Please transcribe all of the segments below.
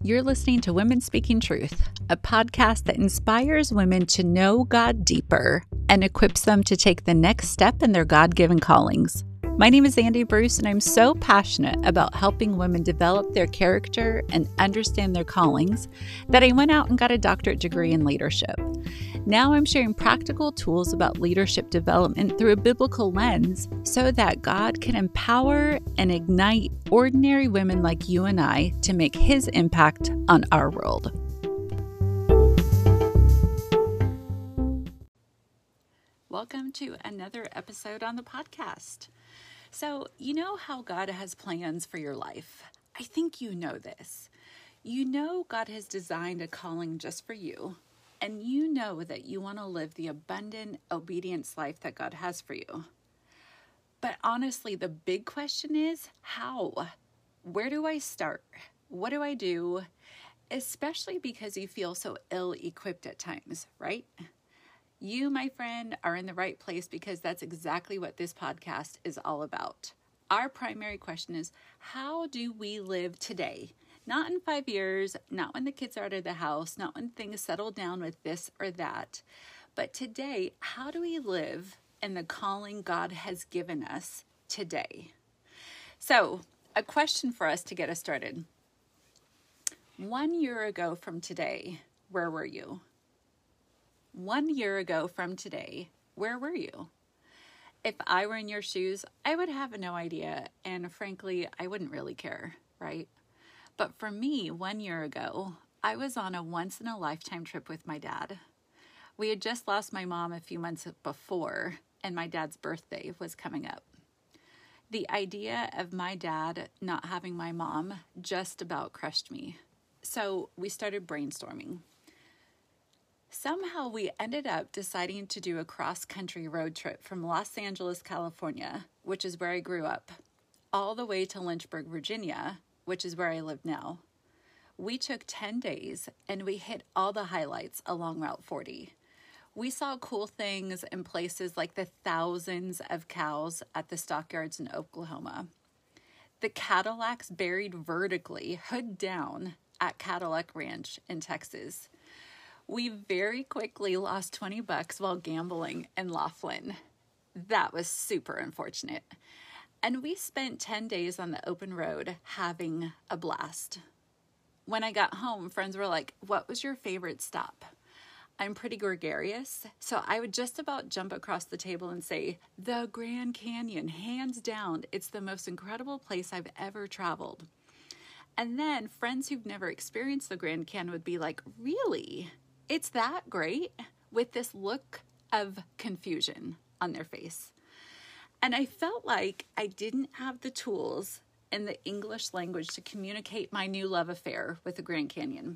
You're listening to Women Speaking Truth, a podcast that inspires women to know God deeper and equips them to take the next step in their God-given callings. My name is Andy Bruce, and I'm so passionate about helping women develop their character and understand their callings that I went out and got a doctorate degree in leadership. Now I'm sharing practical tools about leadership development through a biblical lens so that God can empower and ignite ordinary women like you and I to make His impact on our world. Welcome to another episode on the podcast. So, you know how God has plans for your life. I think you know this. You know God has designed a calling just for you. And you know that you want to live the abundant obedience life that God has for you. But honestly, the big question is, how? Where do I start? What do I do? Especially because you feel so ill-equipped at times, right? You, my friend, are in the right place because that's exactly what this podcast is all about. Our primary question is, how do we live today? Not in 5 years, not when the kids are out of the house, not when things settle down with this or that. But today, how do we live in the calling God has given us today? So, a question for us to get us started. 1 year ago from today, where were you? 1 year ago from today, where were you? If I were in your shoes, I would have no idea. And frankly, I wouldn't really care, right? But for me, 1 year ago, I was on a once-in-a-lifetime trip with my dad. We had just lost my mom a few months before, and my dad's birthday was coming up. The idea of my dad not having my mom just about crushed me. So we started brainstorming. Somehow we ended up deciding to do a cross-country road trip from Los Angeles, California, which is where I grew up, all the way to Lynchburg, Virginia, which is where I live now. We took 10 days and we hit all the highlights along Route 40. We saw cool things in places like the thousands of cows at the stockyards in Oklahoma, the Cadillacs buried vertically, hood down, at Cadillac Ranch in Texas. We very quickly lost $20 while gambling in Laughlin. That was super unfortunate. And we spent 10 days on the open road having a blast. When I got home, friends were like, "What was your favorite stop?" I'm pretty gregarious, so I would just about jump across the table and say, "The Grand Canyon, hands down. It's the most incredible place I've ever traveled." And then friends who've never experienced the Grand Canyon would be like, "Really? It's that great?" with this look of confusion on their face. And I felt like I didn't have the tools in the English language to communicate my new love affair with the Grand Canyon.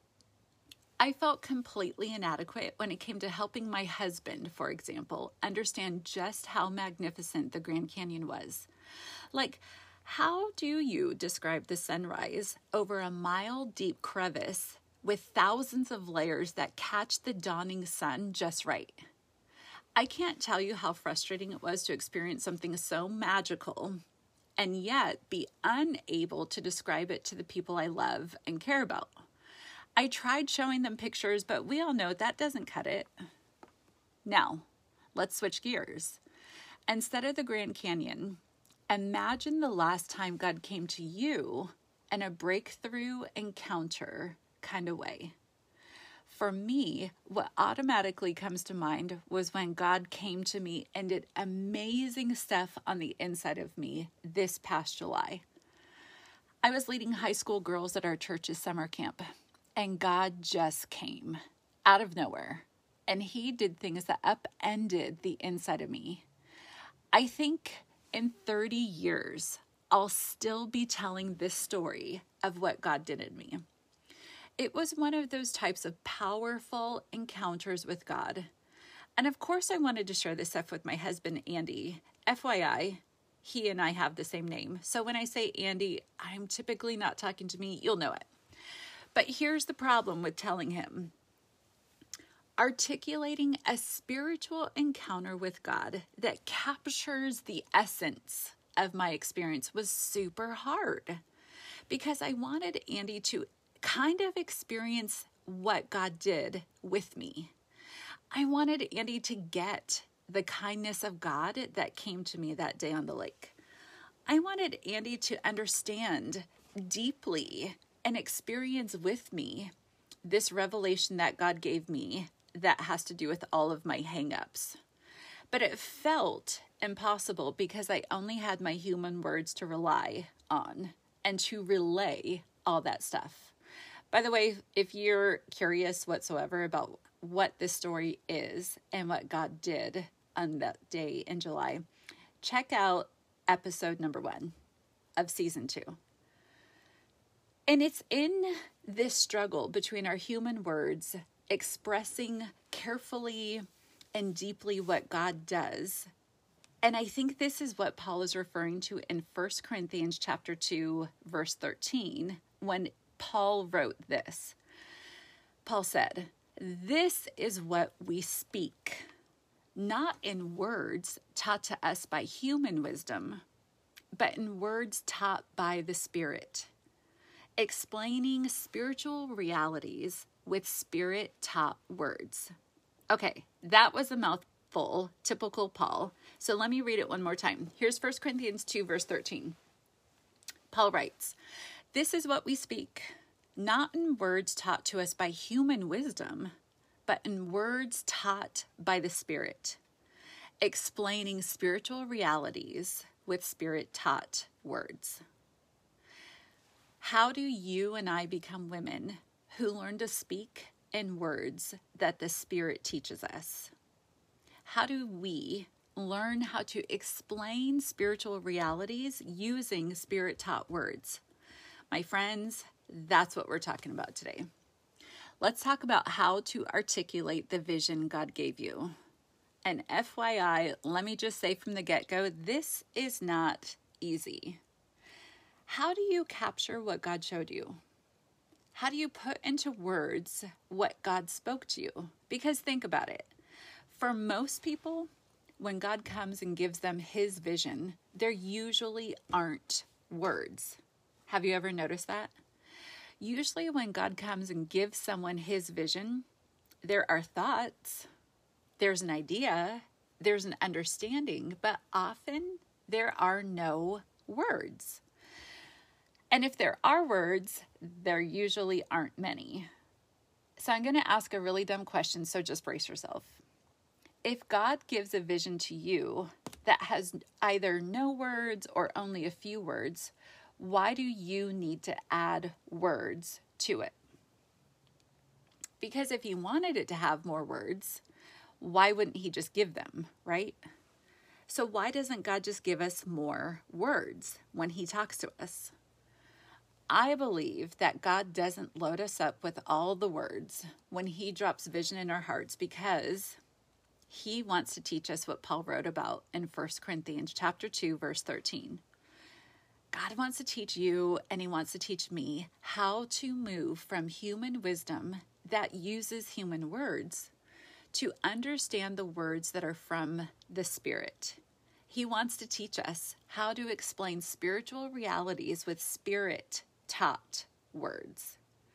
I felt completely inadequate when it came to helping my husband, for example, understand just how magnificent the Grand Canyon was. Like, how do you describe the sunrise over a mile-deep crevice with thousands of layers that catch the dawning sun just right? I can't tell you how frustrating it was to experience something so magical and yet be unable to describe it to the people I love and care about. I tried showing them pictures, but we all know that doesn't cut it. Now, let's switch gears. Instead of the Grand Canyon, imagine the last time God came to you in a breakthrough encounter kind of way. For me, what automatically comes to mind was when God came to me and did amazing stuff on the inside of me this past July. I was leading high school girls at our church's summer camp, and God just came out of nowhere, and He did things that upended the inside of me. I think in 30 years, I'll still be telling this story of what God did in me. It was one of those types of powerful encounters with God. And of course, I wanted to share this stuff with my husband, Andy. FYI, he and I have the same name. So when I say Andy, I'm typically not talking to me. You'll know it. But here's the problem with telling him. Articulating a spiritual encounter with God that captures the essence of my experience was super hard because I wanted Andy to kind of experience what God did with me. I wanted Andy to get the kindness of God that came to me that day on the lake. I wanted Andy to understand deeply and experience with me this revelation that God gave me that has to do with all of my hang-ups. But it felt impossible because I only had my human words to rely on and to relay all that stuff. By the way, if you're curious whatsoever about what this story is and what God did on that day in July, check out episode number 1 of season 2. And it's in this struggle between our human words, expressing carefully and deeply what God does. And I think this is what Paul is referring to in 1 Corinthians chapter 2, verse 13, when Paul wrote this. Paul said, "This is what we speak, not in words taught to us by human wisdom, but in words taught by the Spirit, explaining spiritual realities with Spirit-taught words." Okay, that was a mouthful, typical Paul. So let me read it one more time. Here's 1 Corinthians 2, verse 13. Paul writes, "This is what we speak, not in words taught to us by human wisdom, but in words taught by the Spirit, explaining spiritual realities with Spirit-taught words." How do you and I become women who learn to speak in words that the Spirit teaches us? How do we learn how to explain spiritual realities using Spirit-taught words? My friends, that's what we're talking about today. Let's talk about how to articulate the vision God gave you. And FYI, let me just say from the get-go, this is not easy. How do you capture what God showed you? How do you put into words what God spoke to you? Because think about it. For most people, when God comes and gives them his vision, there usually aren't words. Have you ever noticed that? Usually when God comes and gives someone his vision, there are thoughts, there's an idea, there's an understanding, but often there are no words. And if there are words, there usually aren't many. So I'm going to ask a really dumb question, so just brace yourself. If God gives a vision to you that has either no words or only a few words, why do you need to add words to it? Because if he wanted it to have more words, why wouldn't he just give them, right? So why doesn't God just give us more words when he talks to us? I believe that God doesn't load us up with all the words when he drops vision in our hearts because he wants to teach us what Paul wrote about in 1 Corinthians chapter 2, verse 13. God wants to teach you and he wants to teach me how to move from human wisdom that uses human words to understand the words that are from the Spirit. He wants to teach us how to explain spiritual realities with Spirit-taught words.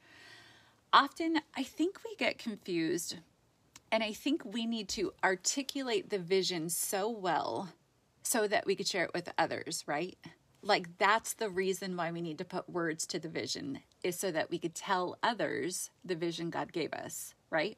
Often, I think we get confused, and I think we need to articulate the vision so well so that we could share it with others, right? Like that's the reason why we need to put words to the vision, is so that we could tell others the vision God gave us, right?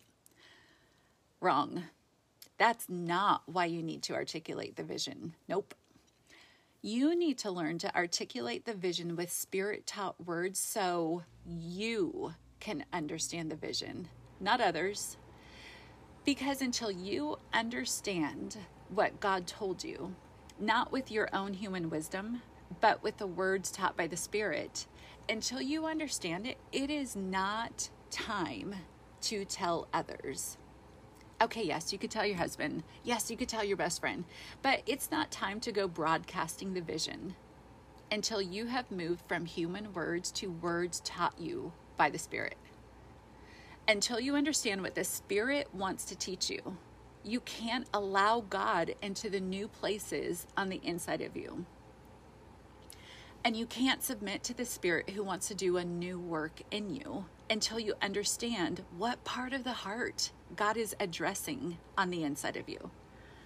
Wrong. That's not why you need to articulate the vision. Nope. You need to learn to articulate the vision with Spirit-taught words so you can understand the vision, not others. Because until you understand what God told you, not with your own human wisdom, but with the words taught by the Spirit, until you understand it, it is not time to tell others. Okay, yes, you could tell your husband. Yes, you could tell your best friend. But it's not time to go broadcasting the vision until you have moved from human words to words taught you by the Spirit. Until you understand what the Spirit wants to teach you, you can't allow God into the new places on the inside of you. And you can't submit to the Spirit who wants to do a new work in you until you understand what part of the heart God is addressing on the inside of you.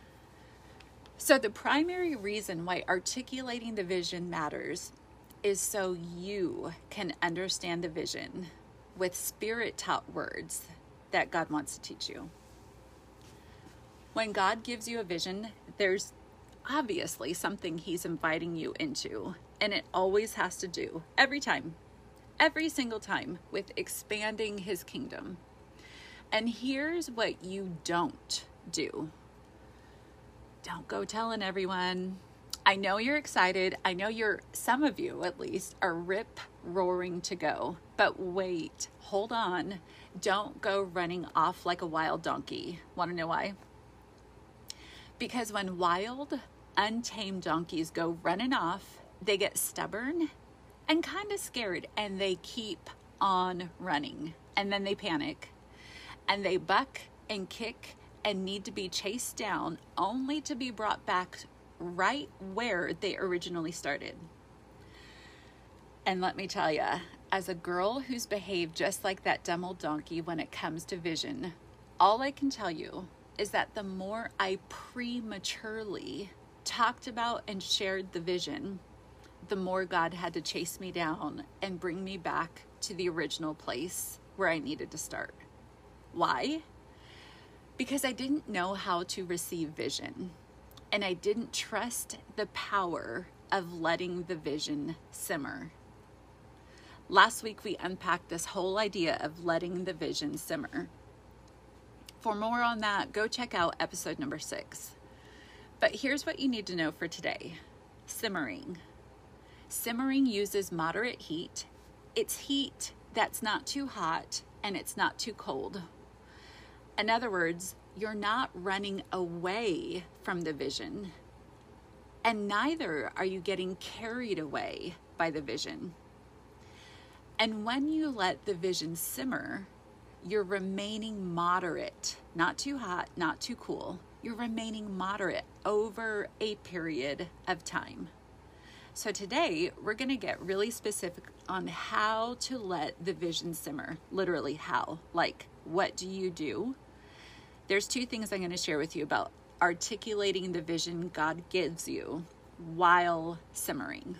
So the primary reason why articulating the vision matters is so you can understand the vision with Spirit-taught words that God wants to teach you. When God gives you a vision, there's obviously something he's inviting you into, and it always has to do, every single time, with expanding his kingdom. And here's what you don't do. Don't go telling everyone. I know you're excited. I know some of you at least are rip-roaring to go. But wait, hold on. Don't go running off like a wild donkey. Want to know why? Because when wild, untamed donkeys go running off, they get stubborn and kind of scared, and they keep on running. And then they panic, and they buck and kick and need to be chased down, only to be brought back right where they originally started. And let me tell you, as a girl who's behaved just like that dumb old donkey when it comes to vision, all I can tell you is that the more I prematurely talked about and shared the vision, the more God had to chase me down and bring me back to the original place where I needed to start. Why? Because I didn't know how to receive vision, and I didn't trust the power of letting the vision simmer. Last week, we unpacked this whole idea of letting the vision simmer. For more on that, go check out episode number 6. But here's what you need to know for today. Simmering. Simmering uses moderate heat. It's heat that's not too hot and it's not too cold. In other words, you're not running away from the vision, and neither are you getting carried away by the vision. And when you let the vision simmer, you're remaining moderate, not too hot, not too cool. You're remaining moderate over a period of time. So today, we're going to get really specific on how to let the vision simmer. Literally how. Like, what do you do? There's 2 things I'm going to share with you about articulating the vision God gives you while simmering.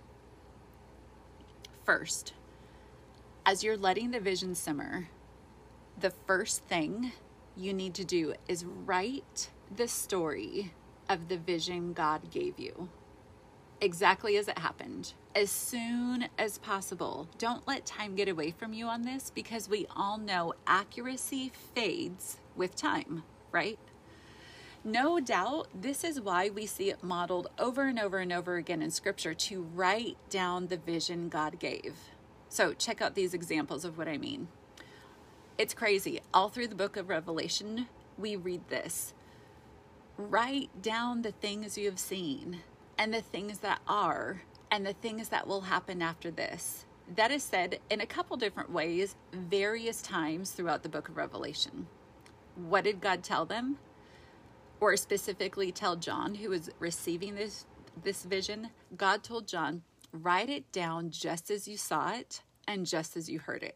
First, as you're letting the vision simmer, the first thing you need to do is write the story of the vision God gave you. Exactly as it happened, as soon as possible. Don't let time get away from you on this, because we all know accuracy fades with time, right? No doubt, this is why we see it modeled over and over and over again in Scripture, to write down the vision God gave. So check out these examples of what I mean. It's crazy. All through the book of Revelation, we read this. Write down the things you have seen, and the things that are, and the things that will happen after this. That is said in a couple different ways, various times throughout the book of Revelation. What did God tell them? Or specifically tell John, who was receiving this vision? God told John, write it down just as you saw it and just as you heard it.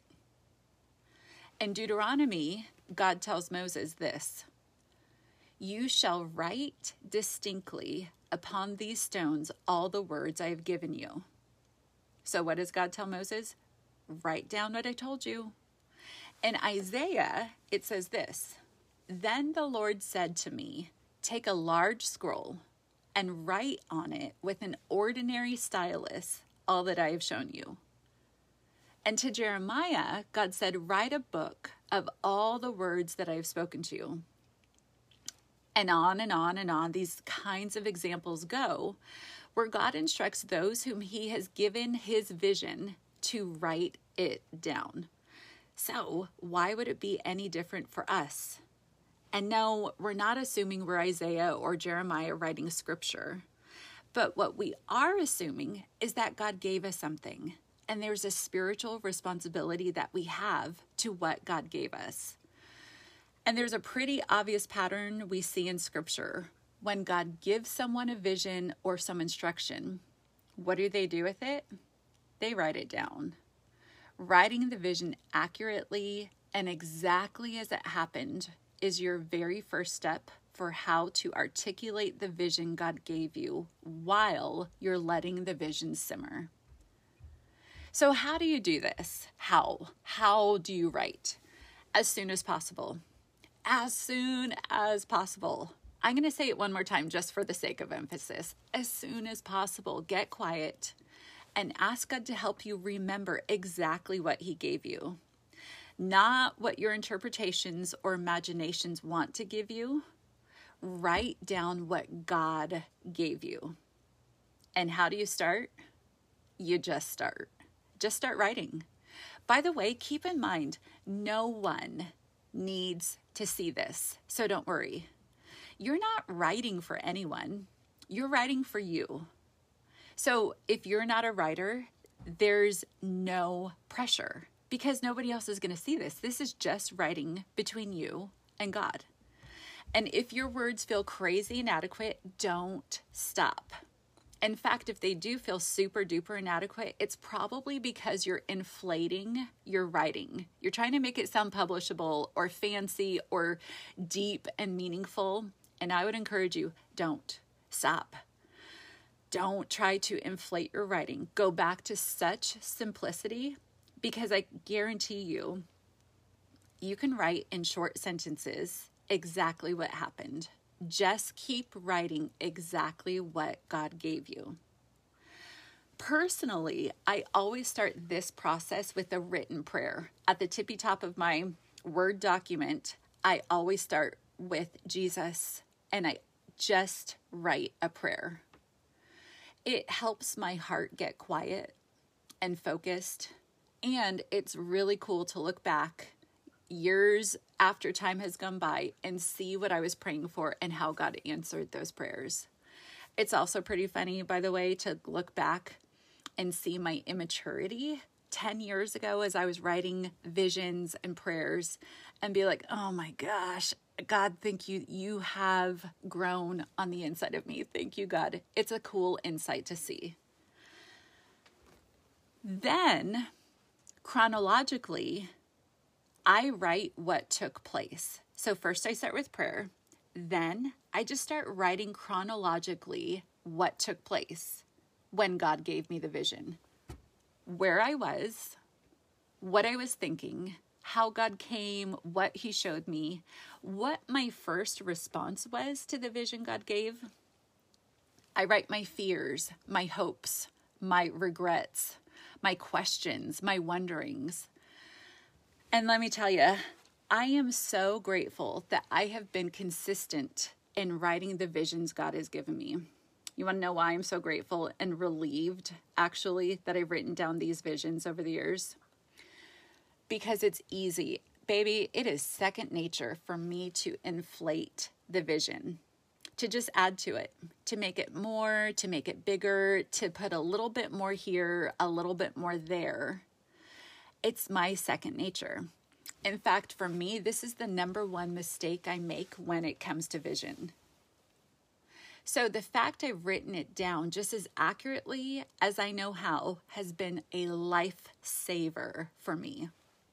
In Deuteronomy, God tells Moses this: you shall write distinctly upon these stones all the words I have given you. So what does God tell Moses? Write down what I told you. In Isaiah, it says this: then the Lord said to me, take a large scroll and write on it with an ordinary stylus all that I have shown you. And to Jeremiah, God said, write a book of all the words that I have spoken to you. And on and on and on, these kinds of examples go, where God instructs those whom he has given his vision to write it down. So why would it be any different for us? And no, we're not assuming we're Isaiah or Jeremiah writing Scripture. But what we are assuming is that God gave us something, and there's a spiritual responsibility that we have to what God gave us. And there's a pretty obvious pattern we see in Scripture. When God gives someone a vision or some instruction, What do they do with it? They write it down. Writing the vision accurately and exactly as it happened is your very first step for how to articulate the vision God gave you while you're letting the vision simmer. So how do you do this? How do you write? As soon as possible. As soon as possible. I'm going to say it one more time just for the sake of emphasis. As soon as possible. Get quiet and ask God to help you remember exactly what He gave you. Not what your interpretations or imaginations want to give you. Write down what God gave you. And how do you start? You just start. Just start writing. By the way, keep in mind, no one needs to see this, so don't worry. You're not writing for anyone. You're writing for you. So if you're not a writer, there's no pressure because nobody else is going to see this. This is just writing between you and God. And if your words feel crazy inadequate, don't stop. In fact, if they do feel super duper inadequate, it's probably because you're inflating your writing. You're trying to make it sound publishable or fancy or deep and meaningful. And I would encourage you, don't stop. Don't try to inflate your writing. Go back to such simplicity because I guarantee you, you can write in short sentences exactly what happened. Just keep writing exactly what God gave you. Personally, I always start this process with a written prayer. At the tippy top of my Word document, I always start with Jesus, and I just write a prayer. It helps my heart get quiet and focused, and it's really cool to look back years after time has gone by and see what I was praying for and how God answered those prayers. It's also pretty funny, by the way, to look back and see my immaturity 10 years ago as I was writing visions and prayers and be like, oh my gosh, God, thank you. You have grown on the inside of me. Thank you, God. It's a cool insight to see. Then, chronologically, I write what took place. So first I start with prayer. Then I just start writing chronologically what took place when God gave me the vision. Where I was, what I was thinking, how God came, what He showed me, what my first response was to the vision God gave. I write my fears, my hopes, my regrets, my questions, my wonderings. And let me tell you, I am so grateful that I have been consistent in writing the visions God has given me. You want to know why I'm so grateful and relieved, actually, that I've written down these visions over the years? Because it's easy. Baby, it is second nature for me to inflate the vision, to just add to it, to make it more, to make it bigger, to put a little bit more here, a little bit more there. It's my second nature. In fact, for me, this is the number one mistake I make when it comes to vision. So the fact I've written it down just as accurately as I know how has been a lifesaver for me.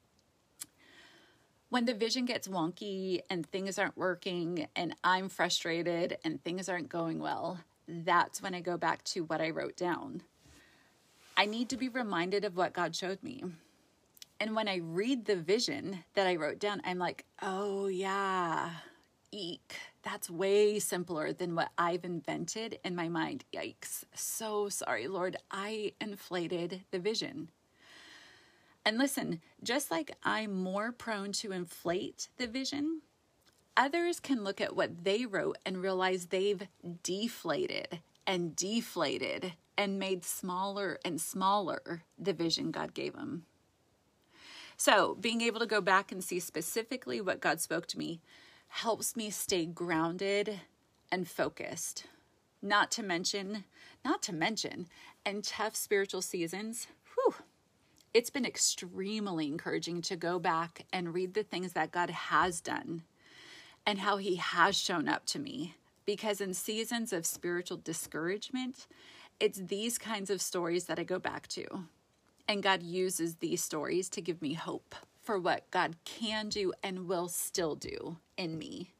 When the vision gets wonky and things aren't working and I'm frustrated and things aren't going well, that's when I go back to what I wrote down. I need to be reminded of what God showed me. And when I read the vision that I wrote down, I'm like, oh yeah, eek. That's way simpler than what I've invented in my mind. Yikes. So sorry, Lord. I inflated the vision. And listen, just like I'm more prone to inflate the vision, others can look at what they wrote and realize they've deflated and made smaller and smaller the vision God gave them. So being able to go back and see specifically what God spoke to me helps me stay grounded and focused. Not to mention, in tough spiritual seasons, it's been extremely encouraging to go back and read the things that God has done and how He has shown up to me. Because in seasons of spiritual discouragement, it's these kinds of stories that I go back to. And God uses these stories to give me hope for what God can do and will still do in me.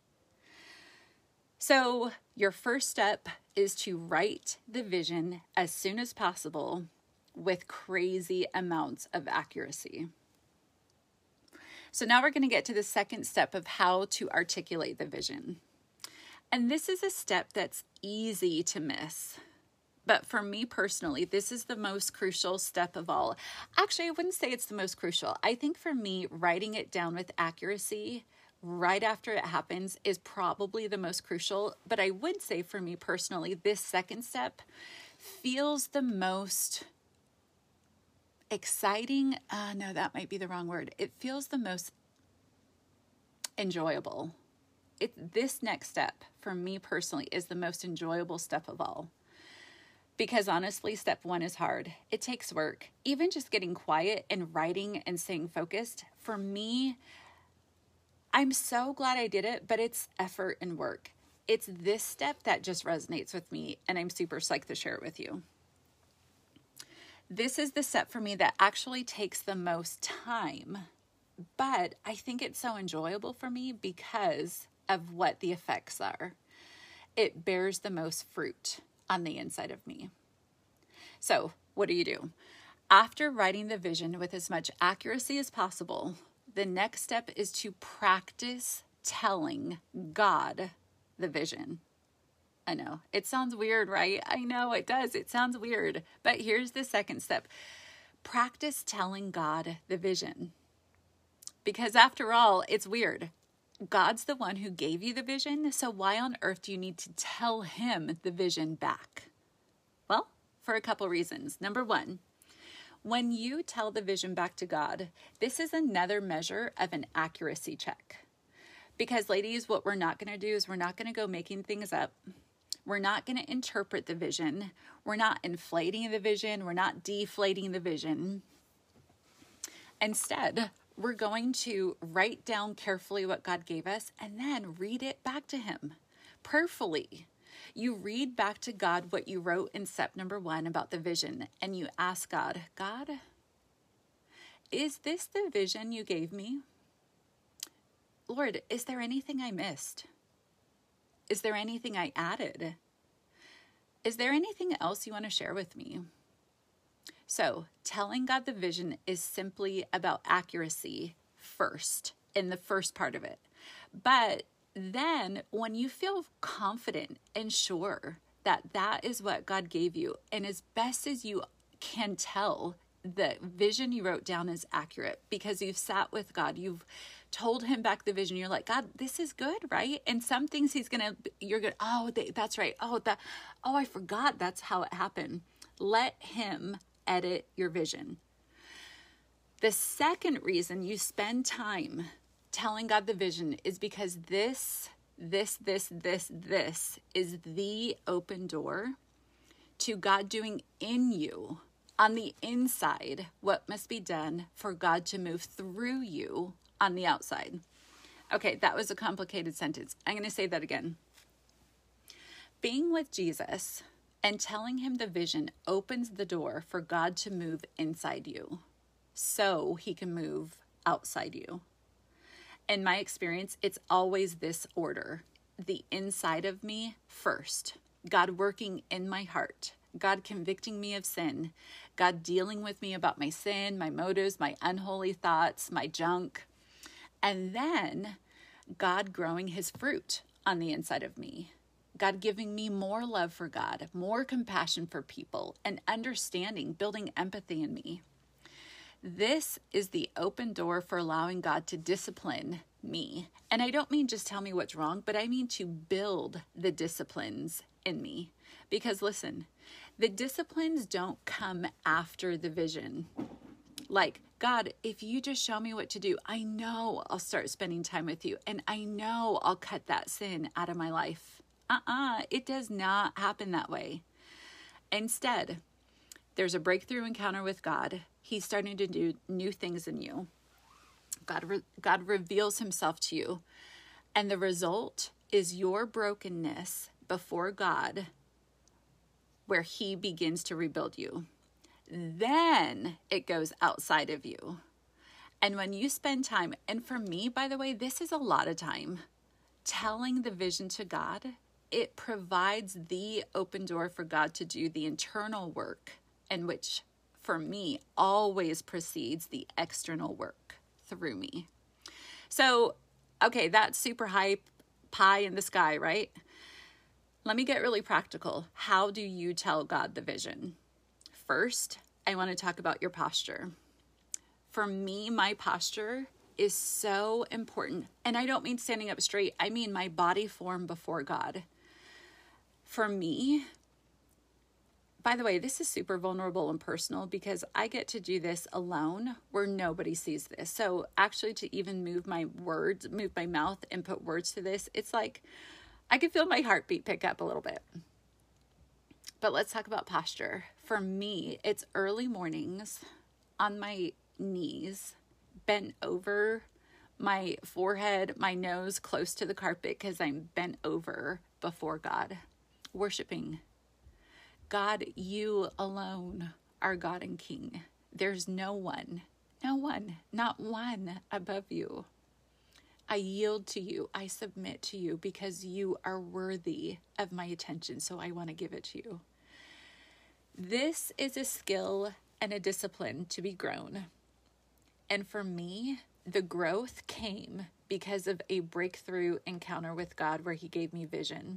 So your first step is to write the vision as soon as possible with crazy amounts of accuracy. So now we're going to get to the second step of how to articulate the vision. And this is a step that's easy to miss. But for me personally, this is the most crucial step of all. Actually, I wouldn't say it's the most crucial. I think for me, writing it down with accuracy right after it happens is probably the most crucial. But I would say for me personally, this second step feels the most exciting. No, that might be the wrong word. It feels the most enjoyable. This next step for me personally is the most enjoyable step of all. Because honestly, step one is hard. It takes work. Even just getting quiet and writing and staying focused, for me, I'm so glad I did it, but it's effort and work. It's this step that just resonates with me, and I'm super psyched to share it with you. This is the step for me that actually takes the most time, but I think it's so enjoyable for me because of what the effects are. It bears the most fruit on the inside of me. So what do? After writing the vision with as much accuracy as possible, the next step is to practice telling God the vision. I know, it sounds weird, right? I know it does. It sounds weird. But here's the second step. Practice telling God the vision. Because after all, it's weird. God's the one who gave you the vision, so why on earth do you need to tell him the vision back? Well, for a couple reasons. Number one, when you tell the vision back to God, this is another measure of an accuracy check. Because ladies, what we're not going to do is we're not going to go making things up. We're not going to interpret the vision. We're not inflating the vision. We're not deflating the vision. Instead, we're going to write down carefully what God gave us and then read it back to him prayerfully. You read back to God what you wrote in step number 1 about the vision, and you ask God, God, is this the vision you gave me? Lord, is there anything I missed? Is there anything I added? Is there anything else you want to share with me? So, telling God the vision is simply about accuracy first, in the first part of it. But then, when you feel confident and sure that that is what God gave you, and as best as you can tell, the vision you wrote down is accurate because you've sat with God, you've told him back the vision, you're like, God, this is good, right? And some things you're good. Oh, that's right. Oh, I forgot that's how it happened. Let him edit your vision. The second reason you spend time telling God the vision is because this is the open door to God doing in you, on the inside, what must be done for God to move through you on the outside. Okay, that was a complicated sentence. I'm going to say that again. Being with Jesus and telling him the vision opens the door for God to move inside you so he can move outside you. In my experience, it's always this order. The inside of me first. God working in my heart. God convicting me of sin. God dealing with me about my sin, my motives, my unholy thoughts, my junk. And then God growing his fruit on the inside of me. God giving me more love for God, more compassion for people, and understanding, building empathy in me. This is the open door for allowing God to discipline me. And I don't mean just tell me what's wrong, but I mean to build the disciplines in me. Because listen, the disciplines don't come after the vision. Like, God, if you just show me what to do, I know I'll start spending time with you. And I know I'll cut that sin out of my life. It does not happen that way. Instead, there's a breakthrough encounter with God. He's starting to do new things in you. God reveals himself to you. And the result is your brokenness before God where he begins to rebuild you. Then it goes outside of you. And when you spend time, and for me, by the way, this is a lot of time, telling the vision to God, it provides the open door for God to do the internal work, and which for me always precedes the external work through me. So, okay, that's super high pie in the sky, right? Let me get really practical. How do you tell God the vision? First, I want to talk about your posture. For me, my posture is so important. And I don't mean standing up straight. I mean my body form before God. For me, by the way, this is super vulnerable and personal because I get to do this alone where nobody sees this. So actually to even move my words, move my mouth and put words to this, it's like I can feel my heartbeat pick up a little bit. But let's talk about posture. For me, it's early mornings on my knees, bent over, my forehead, my nose close to the carpet because I'm bent over before God, worshiping. God, you alone are God and King. There's no one, not one above you. I yield to you. I submit to you because you are worthy of my attention. So I want to give it to you. This is a skill and a discipline to be grown. And for me, the growth came because of a breakthrough encounter with God where he gave me vision.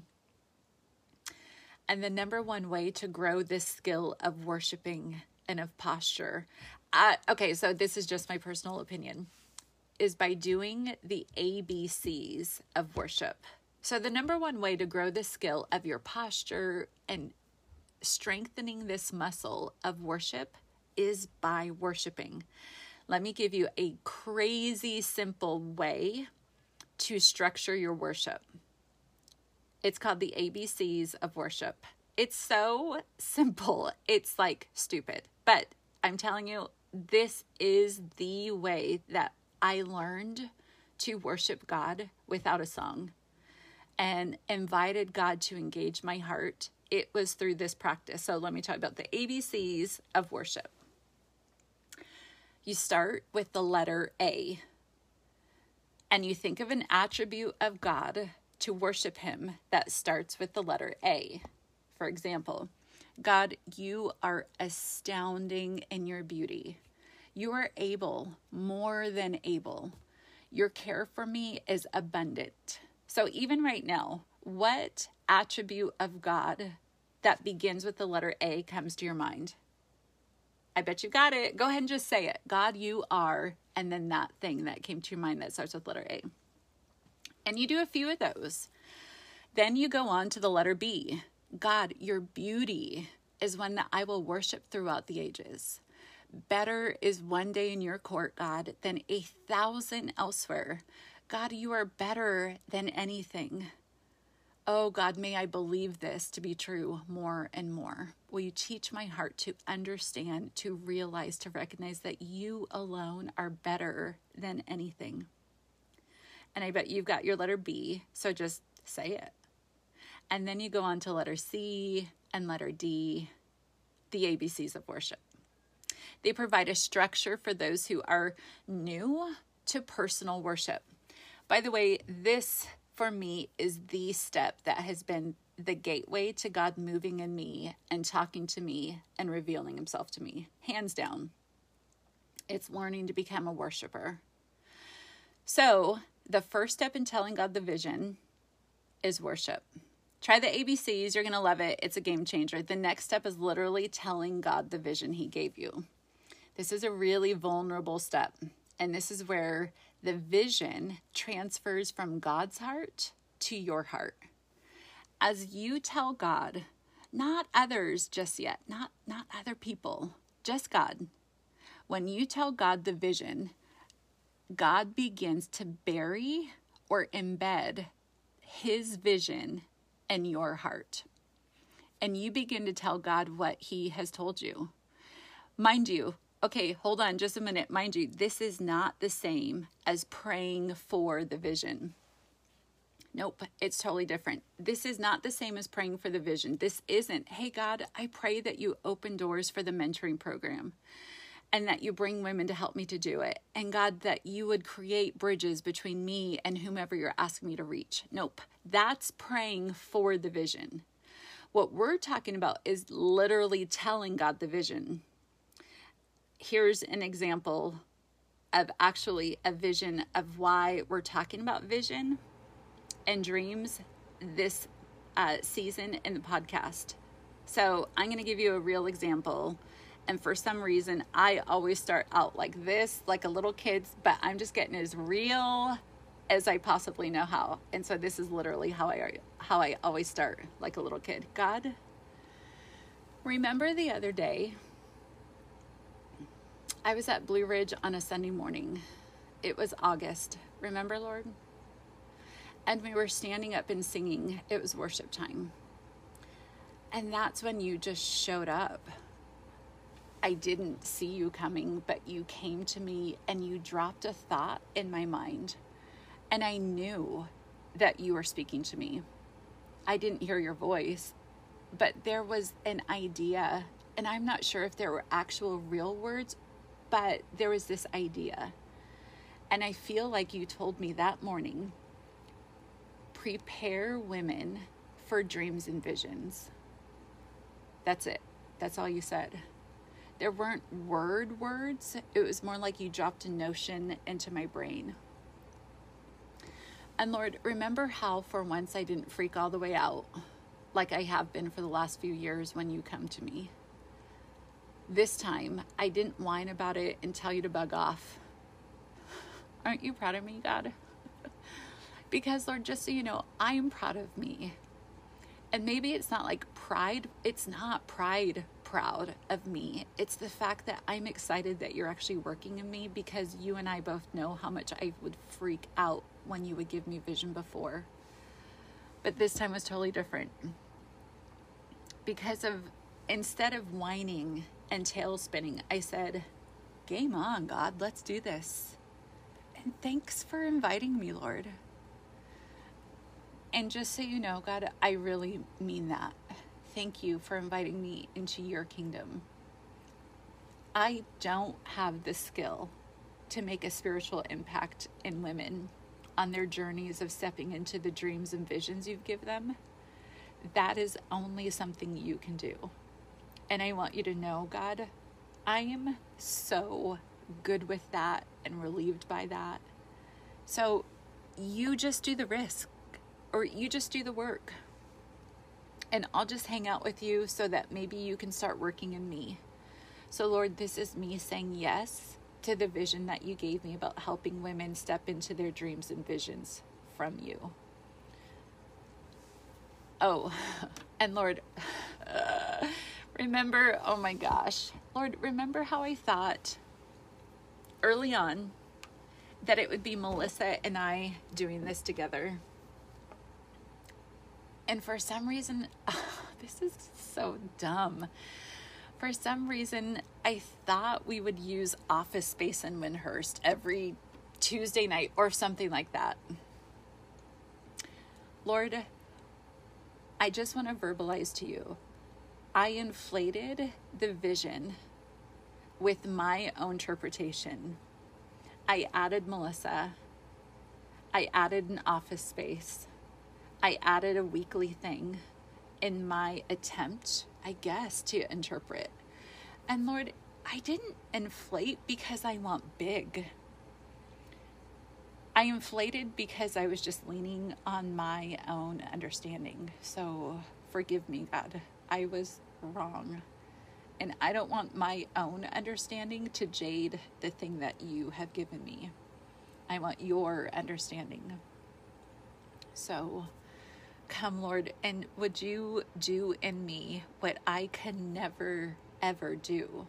And the number one way to grow this skill of worshiping and of posture, okay, so this is just my personal opinion, is by doing the ABCs of worship. So the number one way to grow the skill of your posture and strengthening this muscle of worship is by worshiping. Let me give you a crazy simple way to structure your worship. It's called the ABCs of worship. It's so simple. It's like stupid. But I'm telling you, this is the way that I learned to worship God without a song and invited God to engage my heart. It was through this practice. So let me talk about the ABCs of worship. You start with the letter A, and you think of an attribute of God to worship him that starts with the letter A. For example, God, you are astounding in your beauty. You are able, more than able. Your care for me is abundant. So even right now, what attribute of God that begins with the letter A comes to your mind? I bet you got it. Go ahead and just say it. God, you are, and then that thing that came to your mind that starts with letter A. And you do a few of those. Then you go on to the letter B. God, your beauty is one that I will worship throughout the ages. Better is one day in your court, God, than 1,000 elsewhere. God, you are better than anything. Oh God, may I believe this to be true more and more. Will you teach my heart to understand, to realize, to recognize that you alone are better than anything? And I bet you've got your letter B, so just say it. And then you go on to letter C and letter D, the ABCs of worship. They provide a structure for those who are new to personal worship. By the way, this for me is the step that has been the gateway to God moving in me and talking to me and revealing himself to me. Hands down. It's learning to become a worshiper. So the first step in telling God the vision is worship. Try the ABCs. You're going to love it. It's a game changer. The next step is literally telling God the vision he gave you. This is a really vulnerable step. And this is where the vision transfers from God's heart to your heart. As you tell God, not others just yet, not other people, just God. When you tell God the vision, God begins to bury or embed his vision in your heart. And you begin to tell God what he has told you. Mind you, okay, hold on just a minute. Mind you, this is not the same as praying for the vision. Nope, it's totally different. This is not the same as praying for the vision. This isn't, hey, God, I pray that you open doors for the mentoring program and that you bring women to help me to do it. And God, that you would create bridges between me and whomever you're asking me to reach. Nope, that's praying for the vision. What we're talking about is literally telling God the vision. Here's an example of actually a vision of why we're talking about vision and dreams this season in the podcast. So I'm going to give you a real example. And for some reason, I always start out like this, like a little kid, but I'm just getting as real as I possibly know how. And so this is literally how I always start, like a little kid. God, remember the other day, I was at Blue Ridge on a Sunday morning. It was August. Remember, Lord? And we were standing up and singing. It was worship time. And that's when you just showed up. I didn't see you coming, but you came to me and you dropped a thought in my mind. And I knew that you were speaking to me. I didn't hear your voice, but there was an idea. And I'm not sure if there were actual real words, but there was this idea. And I feel like you told me that morning, prepare women for dreams and visions. That's it. That's all you said. There weren't words. It was more like you dropped a notion into my brain. And Lord, remember how for once I didn't freak all the way out like I have been for the last few years when you come to me. This time, I didn't whine about it and tell you to bug off. Aren't you proud of me, God? Because, Lord, just so you know, I am proud of me. And maybe it's not like pride. It's not pride proud of me. It's the fact that I'm excited that you're actually working in me, because you and I both know how much I would freak out when you would give me vision before. But this time was totally different. Because of, instead of whining and tail spinning, I said, game on, God, let's do this. And thanks for inviting me, Lord. And just so you know, God, I really mean that. Thank you for inviting me into your kingdom. I don't have the skill to make a spiritual impact in women on their journeys of stepping into the dreams and visions you've given them. That is only something you can do. And I want you to know, God, I am so good with that and relieved by that. So you just do the risk. Or you just do the work. And I'll just hang out with you so that maybe you can start working in me. So Lord, this is me saying yes to the vision that you gave me about helping women step into their dreams and visions from you. Oh, and Lord, remember, oh my gosh, Lord, remember how I thought early on that it would be Melissa and I doing this together. And for some reason, this is so dumb. For some reason, I thought we would use office space in Windhurst every Tuesday night or something like that. Lord, I just want to verbalize to you, I inflated the vision with my own interpretation. I added Melissa. I added an office space. I added a weekly thing in my attempt, I guess, to interpret. And Lord, I didn't inflate because I want big. I inflated because I was just leaning on my own understanding. So forgive me, God. I was wrong. And I don't want my own understanding to jade the thing that you have given me. I want your understanding. So come, Lord, and would you do in me what I can never, ever do?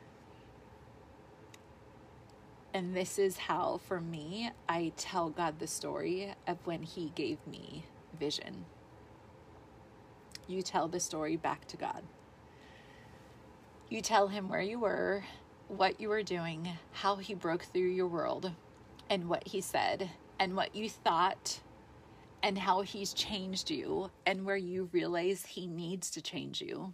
And this is how, for me, I tell God the story of when he gave me vision. You tell the story back to God. You tell him where you were, what you were doing, how he broke through your world, and what he said, and what you thought, and how he's changed you and where you realize he needs to change you.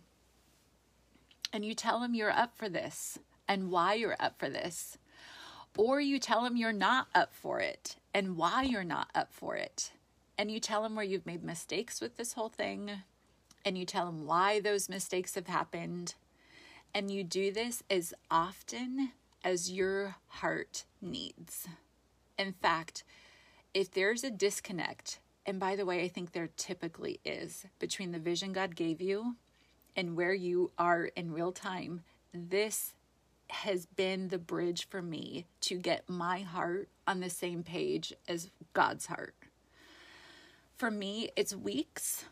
And you tell him you're up for this and why you're up for this. Or you tell him you're not up for it and why you're not up for it. And you tell him where you've made mistakes with this whole thing. And you tell him why those mistakes have happened. And you do this as often as your heart needs. In fact, if there's a disconnect, and by the way, I think there typically is, between the vision God gave you and where you are in real time, this has been the bridge for me to get my heart on the same page as God's heart. For me, it's weeks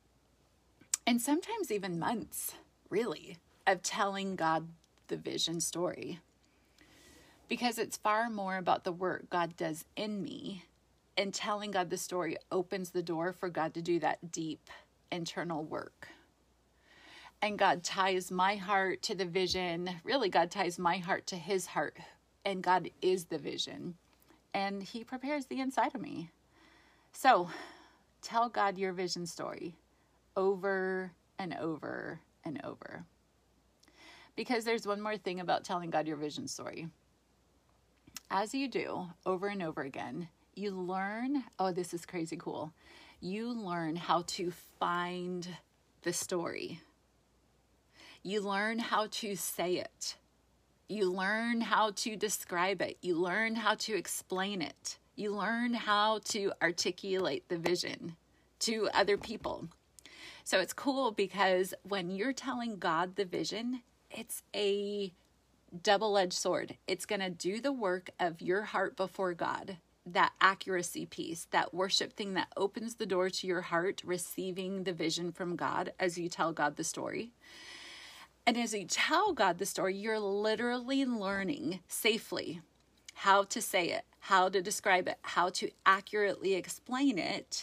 and sometimes even months, really, of telling God the vision story. Because it's far more about the work God does in me, and telling God the story opens the door for God to do that deep internal work. And God ties my heart to the vision. Really, God ties my heart to his heart. And God is the vision. And he prepares the inside of me. So, tell God your vision story over and over and over. Because there's one more thing about telling God your vision story. As you do over and over again, you learn, oh, this is crazy cool. You learn how to find the story. You learn how to say it. You learn how to describe it. You learn how to explain it. You learn how to articulate the vision to other people. So it's cool because when you're telling God the vision, it's a double-edged sword. It's going to do the work of your heart before God, that accuracy piece, that worship thing that opens the door to your heart, receiving the vision from God as you tell God the story. And as you tell God the story, you're literally learning safely how to say it, how to describe it, how to accurately explain it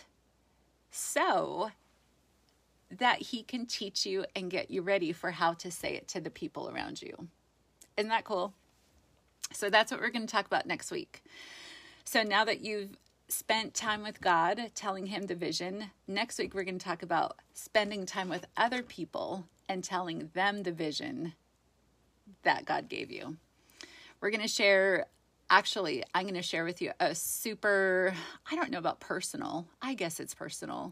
so that he can teach you and get you ready for how to say it to the people around you. Isn't that cool? So that's what we're going to talk about next week. So now that you've spent time with God, telling him the vision, next week we're going to talk about spending time with other people and telling them the vision that God gave you. We're going to share, actually, I'm going to share with you a super, I don't know about personal, I guess it's personal,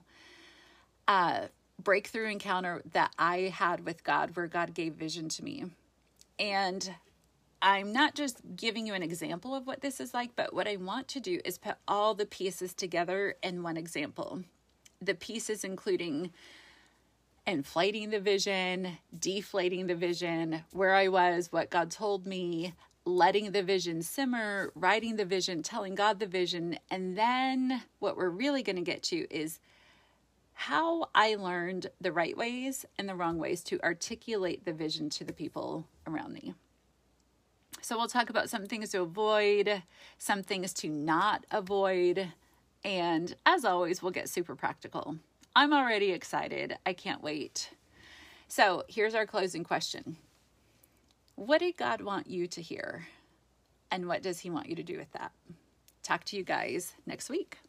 breakthrough encounter that I had with God where God gave vision to me. And I'm not just giving you an example of what this is like, but what I want to do is put all the pieces together in one example. The pieces including inflating the vision, deflating the vision, where I was, what God told me, letting the vision simmer, writing the vision, telling God the vision, and then what we're really going to get to is how I learned the right ways and the wrong ways to articulate the vision to the people around me. So we'll talk about some things to avoid, some things to not avoid, and as always, we'll get super practical. I'm already excited. I can't wait. So here's our closing question. What did God want you to hear? And what does he want you to do with that? Talk to you guys next week.